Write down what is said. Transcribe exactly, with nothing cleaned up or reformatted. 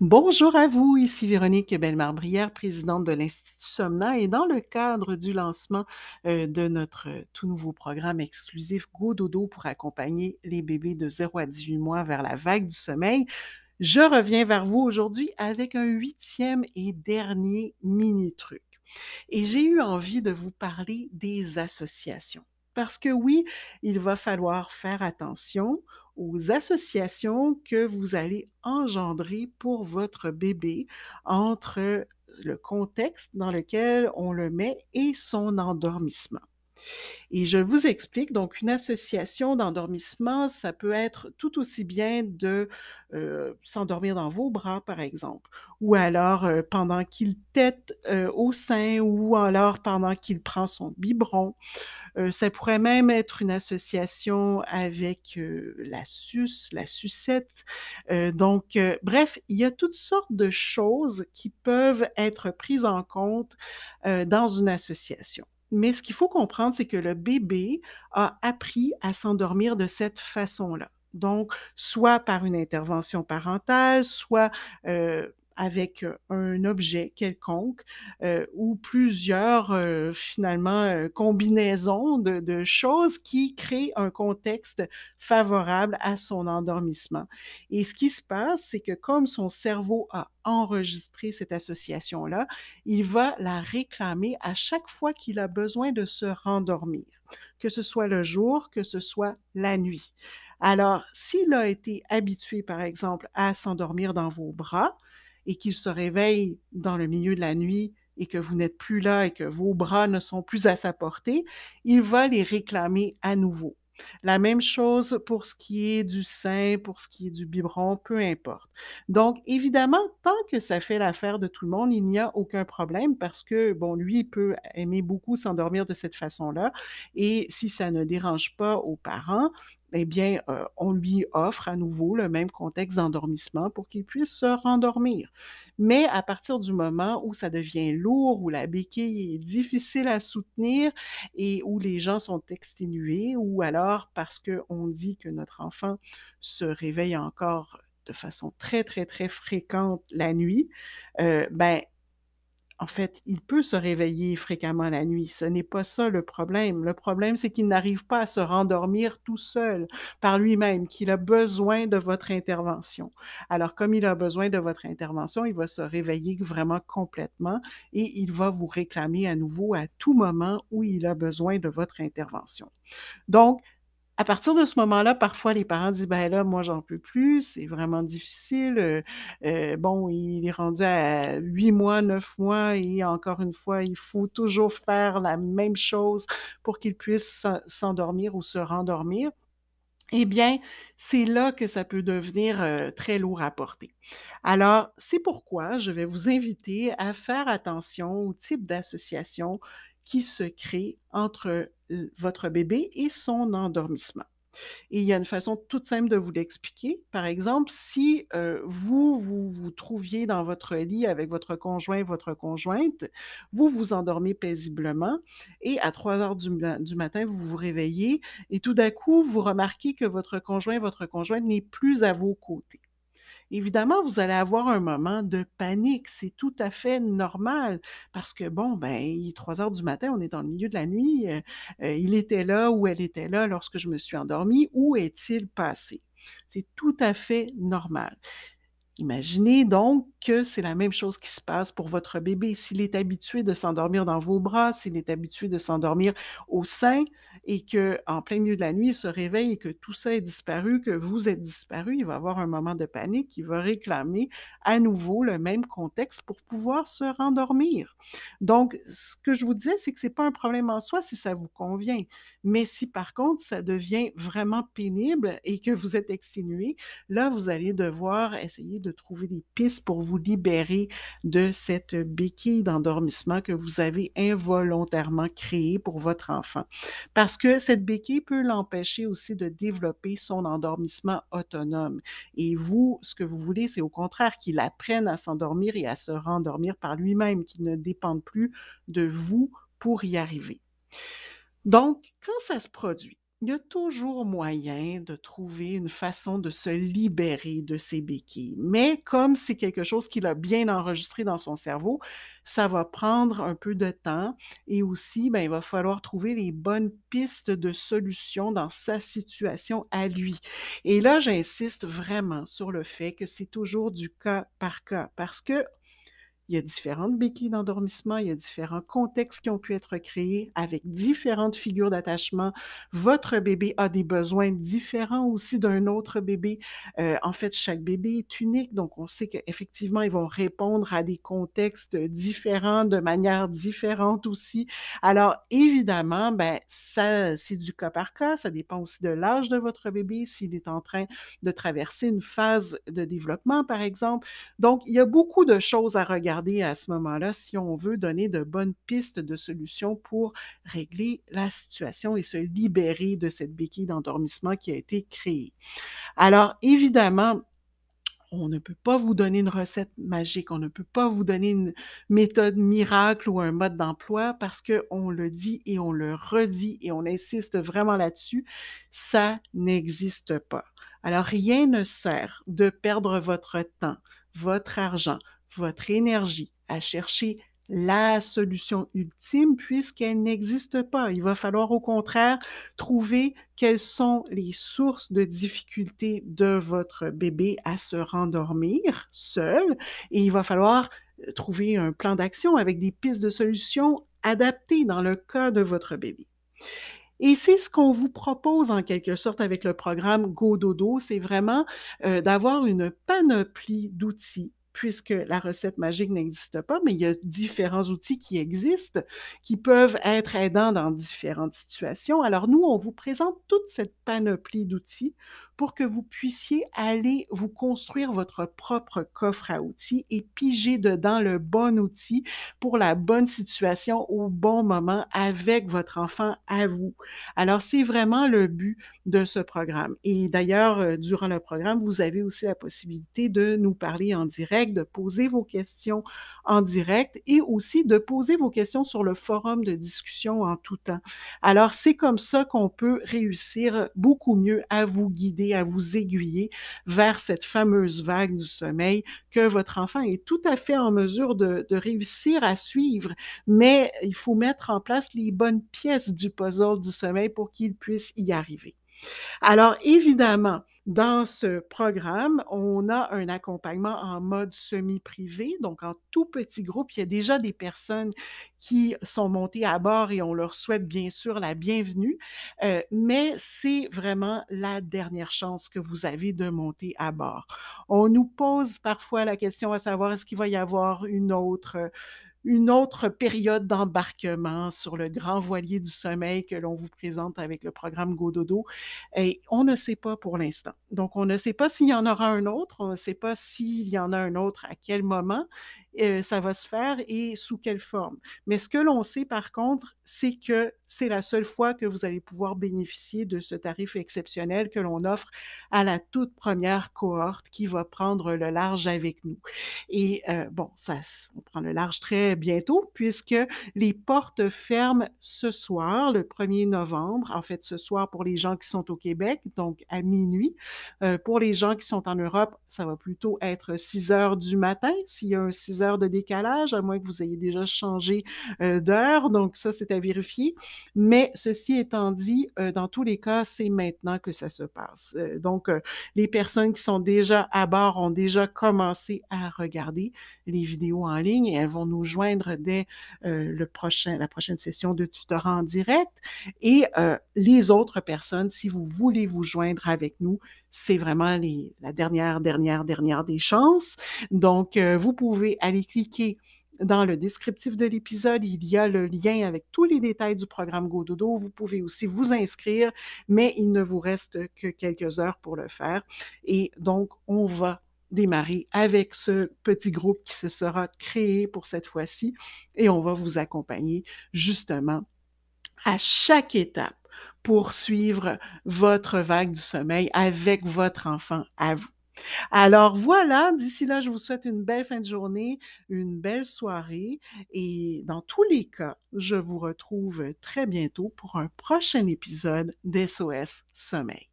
Bonjour à vous, ici Véronique Bellemare-Brière, présidente de l'Institut Somna et dans le cadre du lancement, heu, de notre, heu, tout nouveau programme exclusif Go Dodo pour accompagner les bébés de zéro à dix-huit mois vers la vague du sommeil, je reviens vers vous aujourd'hui avec un huitième et dernier mini truc et j'ai eu envie de vous parler des associations. Parce que oui, il va falloir faire attention aux associations que vous allez engendrer pour votre bébé entre le contexte dans lequel on le met et son endormissement. Et je vous explique, donc une association d'endormissement, ça peut être tout aussi bien de, heu, s'endormir dans vos bras, par exemple, ou alors, heu, pendant qu'il tète, heu, au sein ou alors pendant qu'il prend son biberon. Heu, ça pourrait même être une association avec, heu, la suce, la sucette, heu, donc heu, bref, il y a toutes sortes de choses qui peuvent être prises en compte, heu, dans une association. Mais ce qu'il faut comprendre, c'est que le bébé a appris à s'endormir de cette façon-là. Donc, soit par une intervention parentale, soit, heu, avec, heu, un objet quelconque, heu, ou plusieurs, heu, finalement, heu, combinaisons de de choses qui créent un contexte favorable à son endormissement. Et ce qui se passe, c'est que comme son cerveau a enregistré cette association-là, il va la réclamer à chaque fois qu'il a besoin de se rendormir, que ce soit le jour, que ce soit la nuit. Alors, s'il a été habitué, par exemple, à s'endormir dans vos bras et qu'il se réveille dans le milieu de la nuit et que vous n'êtes plus là et que vos bras ne sont plus à sa portée, il va les réclamer à nouveau. La même chose pour ce qui est du sein, pour ce qui est du biberon, peu importe. Donc, évidemment, tant que ça fait l'affaire de tout le monde, il n'y a aucun problème parce que, bon, lui, il peut aimer beaucoup s'endormir de cette façon-là et si ça ne dérange pas aux parents, eh bien, heu, on lui offre à nouveau le même contexte d'endormissement pour qu'il puisse se rendormir. Mais à partir du moment où ça devient lourd, où la béquille est difficile à soutenir et où les gens sont exténués ou alors parce qu'on dit que notre enfant se réveille encore de façon très, très, très fréquente la nuit, heu, ben, en fait, il peut se réveiller fréquemment la nuit. Ce n'est pas ça le problème. Le problème, c'est qu'il n'arrive pas à se rendormir tout seul, par lui-même, qu'il a besoin de votre intervention. Alors, comme il a besoin de votre intervention, il va se réveiller vraiment complètement et il va vous réclamer à nouveau à tout moment où il a besoin de votre intervention. Donc, à partir de ce moment-là, parfois les parents disent: «Ben là, moi j'en peux plus, c'est vraiment difficile, heu heu, bon, il est rendu à huit mois, neuf mois et encore une fois, il faut toujours faire la même chose pour qu'il puisse s'en s'endormir ou se rendormir». Eh bien, c'est là que ça peut devenir, heu, très lourd à porter. Alors, c'est pourquoi je vais vous inviter à faire attention au type d'association qui se crée entre, heu, votre bébé et son endormissement. Et il y a une façon toute simple de vous l'expliquer. Par exemple, si, heu, vous, vous vous trouviez dans votre lit avec votre conjoint, votre conjointe, vous vous endormez paisiblement et à trois heures du ma du matin, vous vous réveillez et tout d'un coup, vous remarquez que votre conjoint, votre conjointe n'est plus à vos côtés. Évidemment, vous allez avoir un moment de panique, c'est tout à fait normal parce que bon, ben, il est trois heures du matin, on est dans le milieu de la nuit, heu heu, il était là ou elle était là lorsque je me suis endormie, où est-il passé? C'est tout à fait normal. Imaginez donc que c'est la même chose qui se passe pour votre bébé. S'il est habitué de s'endormir dans vos bras, s'il est habitué de s'endormir au sein et qu'en plein milieu de la nuit, il se réveille et que tout ça est disparu, que vous êtes disparu, il va avoir un moment de panique, il va réclamer à nouveau le même contexte pour pouvoir se rendormir. Donc, ce que je vous disais, c'est que c'est pas un problème en soi si ça vous convient. Mais si par contre ça devient vraiment pénible et que vous êtes exténué, là, vous allez devoir essayer de trouver des pistes pour vous libérer de cette béquille d'endormissement que vous avez involontairement créée pour votre enfant. Parce que cette béquille peut l'empêcher aussi de développer son endormissement autonome. Et vous, ce que vous voulez, c'est au contraire qu'il apprenne à s'endormir et à se rendormir par lui-même, qu'il ne dépende plus de vous pour y arriver. Donc, quand ça se produit, Il y a toujours moyen de trouver une façon de se libérer de ces béquilles, mais comme c'est quelque chose qu'il a bien enregistré dans son cerveau, ça va prendre un peu de temps et aussi, ben, il va falloir trouver les bonnes pistes de solutions dans sa situation à lui. Et là, j'insiste vraiment sur le fait que c'est toujours du cas par cas parce que il y a différentes béquilles d'endormissement, il y a différents contextes qui ont pu être créés avec différentes figures d'attachement. Votre bébé a des besoins différents aussi d'un autre bébé. Heu, en fait, chaque bébé est unique, donc on sait qu'effectivement, ils vont répondre à des contextes différents, de manière différente aussi. Alors évidemment, ben, ça c'est du cas par cas, ça dépend aussi de l'âge de votre bébé, s'il est en train de traverser une phase de développement, par exemple. Donc, il y a beaucoup de choses à regarder à ce moment-là si on veut donner de bonnes pistes de solutions pour régler la situation et se libérer de cette béquille d'endormissement qui a été créée. Alors, évidemment, on ne peut pas vous donner une recette magique, on ne peut pas vous donner une méthode miracle ou un mode d'emploi parce qu'on le dit et on le redit et on insiste vraiment là-dessus, ça n'existe pas. Alors rien ne sert de perdre votre temps, votre argent, votre énergie à chercher la solution ultime puisqu'elle n'existe pas. Il va falloir au contraire trouver quelles sont les sources de difficultés de votre bébé à se rendormir seul et il va falloir euh, trouver un plan d'action avec des pistes de solutions adaptées dans le cas de votre bébé. Et c'est ce qu'on vous propose en quelque sorte avec le programme Go Dodo, c'est vraiment, heu, d'avoir une panoplie d'outils puisque la recette magique n'existe pas, mais il y a différents outils qui existent, qui peuvent être aidants dans différentes situations. Alors nous, on vous présente toute cette panoplie d'outils pour que vous puissiez aller vous construire votre propre coffre à outils et piger dedans le bon outil pour la bonne situation au bon moment avec votre enfant à vous. Alors, c'est vraiment le but de ce programme. Et d'ailleurs, heu, durant le programme, vous avez aussi la possibilité de nous parler en direct, de poser vos questions en direct et aussi de poser vos questions sur le forum de discussion en tout temps. Alors, c'est comme ça qu'on peut réussir beaucoup mieux à vous guider, à vous aiguiller vers cette fameuse vague du sommeil que votre enfant est tout à fait en mesure de de réussir à suivre. Mais il faut mettre en place les bonnes pièces du puzzle du sommeil pour qu'il puisse y arriver. Alors évidemment, dans ce programme, on a un accompagnement en mode semi-privé, donc en tout petit groupe. Il y a déjà des personnes qui sont montées à bord et on leur souhaite bien sûr la bienvenue, heu, mais c'est vraiment la dernière chance que vous avez de monter à bord. On nous pose parfois la question à savoir est-ce qu'il va y avoir une autre, une autre période d'embarquement sur le grand voilier du sommeil que l'on vous présente avec le programme Go Dodo et on ne sait pas pour l'instant. Donc on ne sait pas s'il y en aura un autre, on ne sait pas s'il y en a un autre, à quel moment, heu, ça va se faire et sous quelle forme. Mais ce que l'on sait par contre, c'est que c'est la seule fois que vous allez pouvoir bénéficier de ce tarif exceptionnel que l'on offre à la toute première cohorte qui va prendre le large avec nous. Et heu, bon, ça s on prend le large très bientôt puisque les portes ferment ce soir, le premier novembre. En fait, ce soir pour les gens qui sont au Québec, donc à minuit. Heu, pour les gens qui sont en Europe, ça va plutôt être six heures du matin, s'il y a un six heures de décalage, à moins que vous ayez déjà changé, heu, d'heure, donc ça, c'est à vérifier. Mais ceci étant dit, heu, dans tous les cas, c'est maintenant que ça se passe. Heu, donc, heu, les personnes qui sont déjà à bord ont déjà commencé à regarder les vidéos en ligne et elles vont nous joindre dès euh, le prochain, la prochaine session de tutorat en direct. Et euh, les autres personnes, si vous voulez vous joindre avec nous, c'est vraiment les, la dernière, dernière, dernière des chances. Donc, euh, vous pouvez aller cliquer dans le descriptif de l'épisode, il y a le lien avec tous les détails du programme Go Dodo. Vous pouvez aussi vous inscrire, mais il ne vous reste que quelques heures pour le faire. Et donc, on va démarrer avec ce petit groupe qui se sera créé pour cette fois-ci et on va vous accompagner justement à chaque étape pour suivre votre vague du sommeil avec votre enfant à vous. Alors voilà, d'ici là, je vous souhaite une belle fin de journée, une belle soirée et dans tous les cas, je vous retrouve très bientôt pour un prochain épisode d'S O S Sommeil.